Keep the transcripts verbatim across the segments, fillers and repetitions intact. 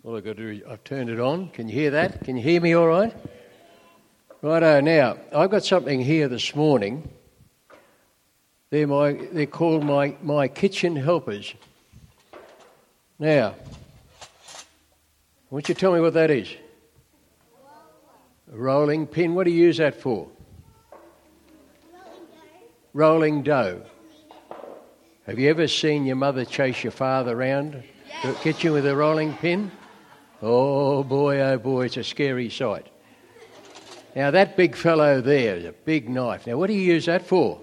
All I've got to do is I've turned it on. Can you hear that? Can you hear me all right? Righto, now, I've got something here this morning. They're, my, they're called my, my kitchen helpers. Now, I want you to tell me what that is. A rolling pin. What do you use that for? Rolling dough. Have you ever seen your mother chase your father around the kitchen with a rolling pin? Oh boy, oh boy, it's a scary sight. Now that big fellow there is a big knife. Now what do you use that for?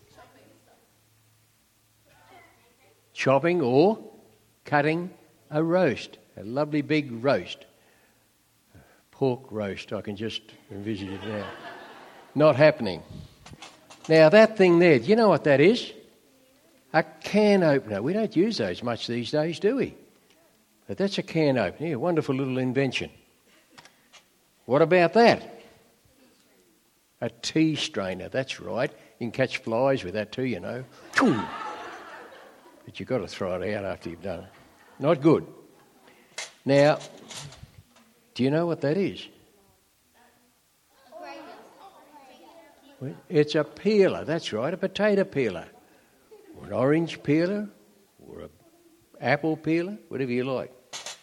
Chopping or cutting a roast. A lovely big roast. Pork roast, I can just envisage it now. Not happening. Now that thing there, do you know what that is? A can opener. We don't use those much these days, do we? But that's a can opener. Yeah, wonderful little invention. What about that? A tea strainer. That's right. You can catch flies with that too, you know. But you've got to throw it out after you've done it. Not good. Now, do you know what that is? It's a peeler. That's right, a potato peeler. Or an orange peeler, or an apple peeler, whatever you like.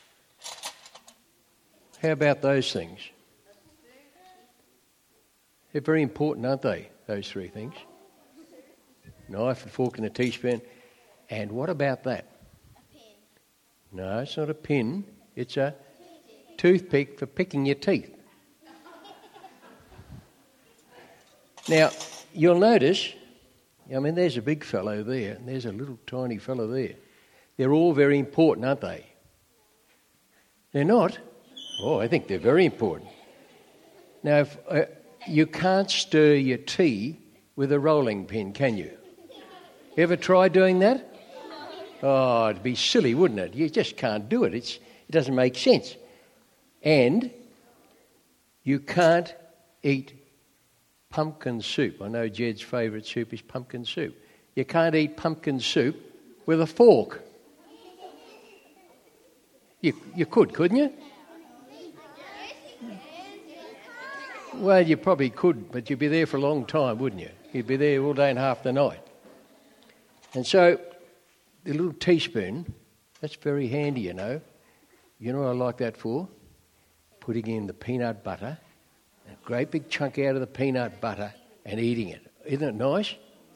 How about those things? They're very important, aren't they, those three things? Knife, a fork and a teaspoon. And what about that? A pin. No, it's not a pin. It's a toothpick for picking your teeth. Now, you'll notice, I mean, there's a big fellow there, and there's a little tiny fellow there. They're all very important, aren't they? They're not? Oh, I think they're very important. Now, if, uh, you can't stir your tea with a rolling pin, can you? Ever try doing that? Oh, it'd be silly, wouldn't it? You just can't do it. It's, it doesn't make sense. And you can't eat pumpkin soup. I know Jed's favourite soup is pumpkin soup. You can't eat pumpkin soup with a fork. You you could, couldn't you? Well, you probably could, but you'd be there for a long time, wouldn't you? You'd be there all day and half the night. And so, the little teaspoon, that's very handy, you know. You know what I like that for? Putting in the peanut butter, a great big chunk out of the peanut butter and eating it. Isn't it nice?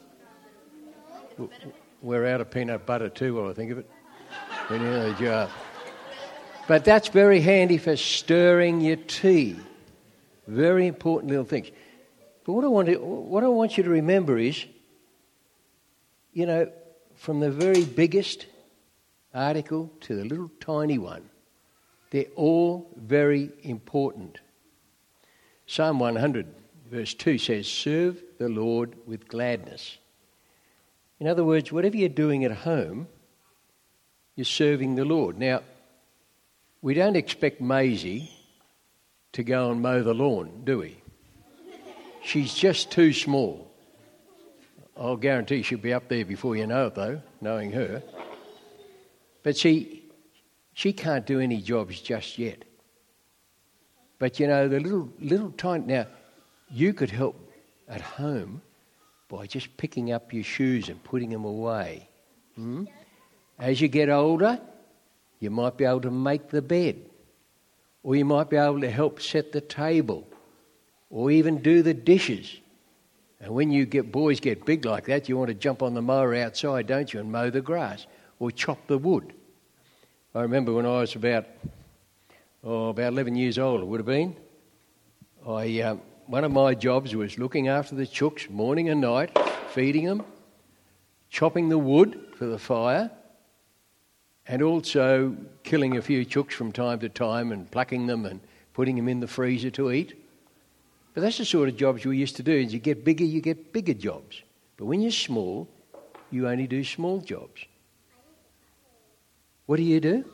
We're out of peanut butter too, while I think of it. In the jar. But that's very handy for stirring your tea. Very important little things. But what I want to, what I want you to remember is, you know, from the very biggest article to the little tiny one, they're all very important. Psalm one hundred verse two says, serve the Lord with gladness. In other words, whatever you're doing at home, you're serving the Lord. Now, we don't expect Maisie to go and mow the lawn, do we? She's just too small. I'll guarantee she'll be up there before you know it, though, knowing her. But see, she can't do any jobs just yet. But, you know, the little, little tiny... Now, you could help at home by just picking up your shoes and putting them away. Hmm? As you get older, you might be able to make the bed. Or you might be able to help set the table. Or even do the dishes. And when you get boys get big like that, you want to jump on the mower outside, don't you, and mow the grass or chop the wood. I remember when I was about, oh, about eleven years old, it would have been. I um, one of my jobs was looking after the chooks morning and night, feeding them, chopping the wood for the fire, and also killing a few chooks from time to time and plucking them and putting them in the freezer to eat. But that's the sort of jobs we used to do. As you get bigger, you get bigger jobs. But when you're small, you only do small jobs. What do you do?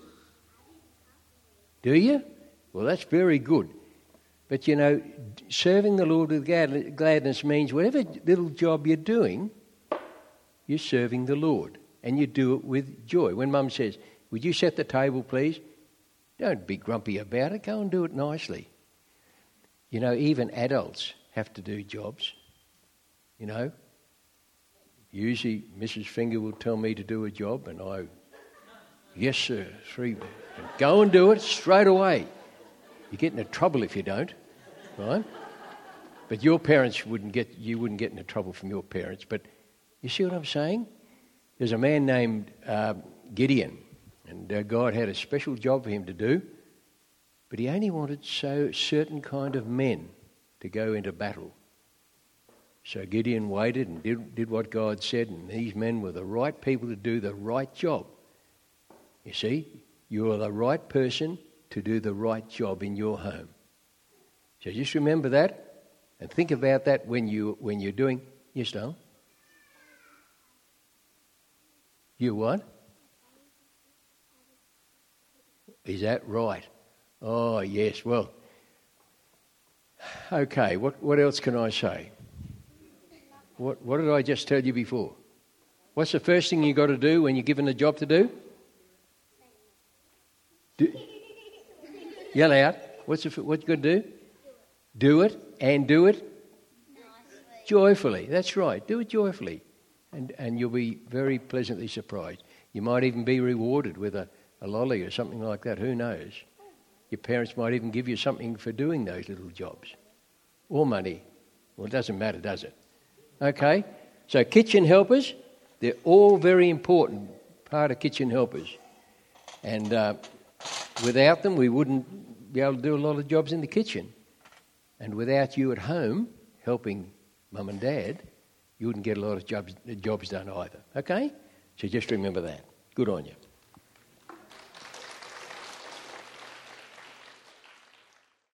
Do you? Well, that's very good. But, you know, serving the Lord with gladness means whatever little job you're doing, you're serving the Lord. And you do it with joy. When Mum says, would you set the table, please? Don't be grumpy about it. Go and do it nicely. You know, even adults have to do jobs. You know, usually Missus Finger will tell me to do a job and I, yes sir, three, and go and do it straight away. You get into trouble if you don't, right? But your parents wouldn't get, you wouldn't get into trouble from your parents. But you see what I'm saying? There's a man named uh, Gideon, and uh, God had a special job for him to do, but he only wanted so certain kind of men to go into battle. So Gideon waited and did, did what God said, and these men were the right people to do the right job. You see, you are the right person to do the right job in your home. So just remember that. And think about that when you when you're doing. Yes, darling. You what? Is that right? Oh yes. Well. Okay. What what else can I say? What what did I just tell you before? What's the first thing you got to do when you're given a job to do? do yell out. What's the, what you got to do? Do it and do it joyfully. That's right. Do it joyfully. And and you'll be very pleasantly surprised. You might even be rewarded with a, a lolly or something like that. Who knows? Your parents might even give you something for doing those little jobs. Or money. Well, it doesn't matter, does it? Okay. So kitchen helpers, they're all very important part of kitchen helpers. And uh, without them, we wouldn't be able to do a lot of jobs in the kitchen. And without you at home helping mum and dad, you wouldn't get a lot of jobs, jobs done either. Okay? So just remember that. Good on you.